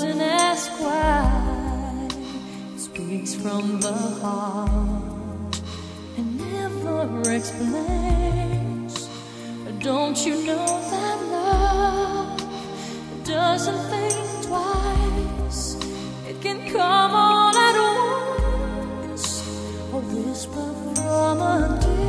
doesn't ask why. It speaks from the heart and never explains. Don't you know that love doesn't think twice? It can come all at once, a whisper from a distance.